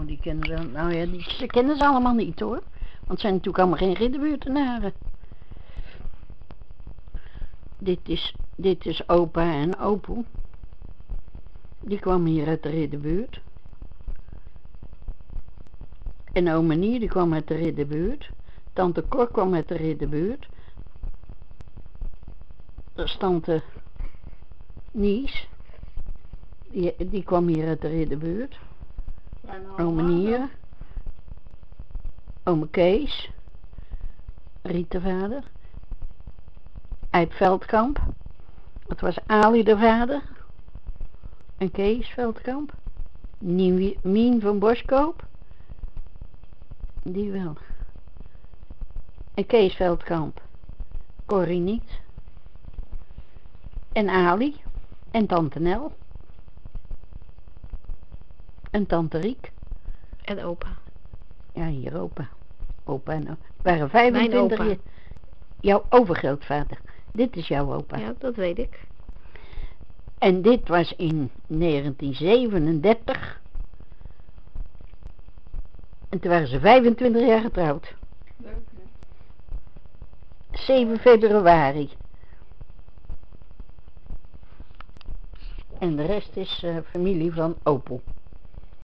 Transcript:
die kennen ze, nou ja, ze kennen ze allemaal niet hoor. Want het zijn natuurlijk allemaal geen ridderbuurtenaren. Dit is opa en opoe. Die kwam hier uit de ridderbuurt. En oma Nier die kwam uit de ridderbuurt. Tante Cor kwam uit de ridderbuurt. Tante Nies. Die kwam hier uit de ridderbuurt. Oma Nier. Ome Kees. Riet de vader. Eip Veldkamp. Dat was Ali de vader. En Kees Veldkamp. Mien van Boskoop. Die wel. En Kees Veldkamp. Corrie niet. En Ali. En tante Nel. En tante Riek. En opa. Ja, hier opa. Opa en opa. Waren 25 Mijn opa. Jouw overgrootvader. Dit is jouw opa. Ja, dat weet ik. En dit was in 1937. En toen waren ze 25 jaar getrouwd. Leuk, hè? 7 februari. En de rest is familie van Opel.